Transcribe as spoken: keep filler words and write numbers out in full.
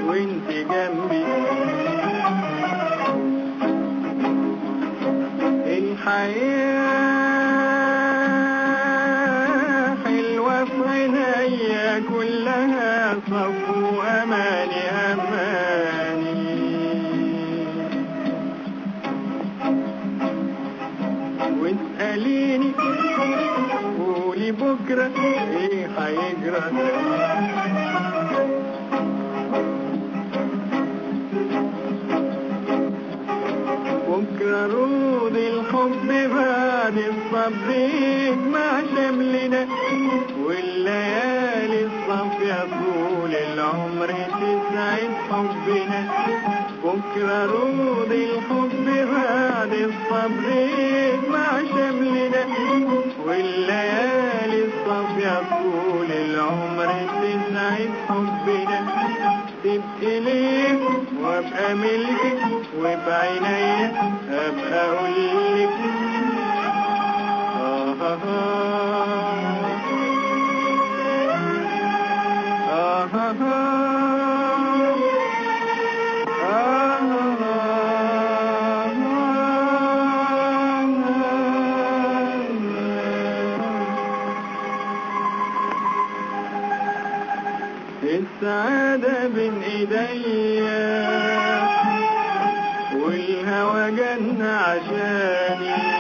وانت جنبي. الحياة حلوة في عينيا كلها صفو أماني أماني. واسأليني قولي بكرة ايه هيجرى. بكرة رود الحب بعد الصبر يجمع شملنا، والليالي الصافية طول العمر تسعد حبنا. بكرة رود الحب بعد الصبر يجمع شملنا، والليالي الصافية طول العمر تسعد حبنا. تبقي ليه وابقى ملكك وبعينيا ابقى اقولك آه آه آه آه السعادة بين ايديا والهوى جنة عشاني.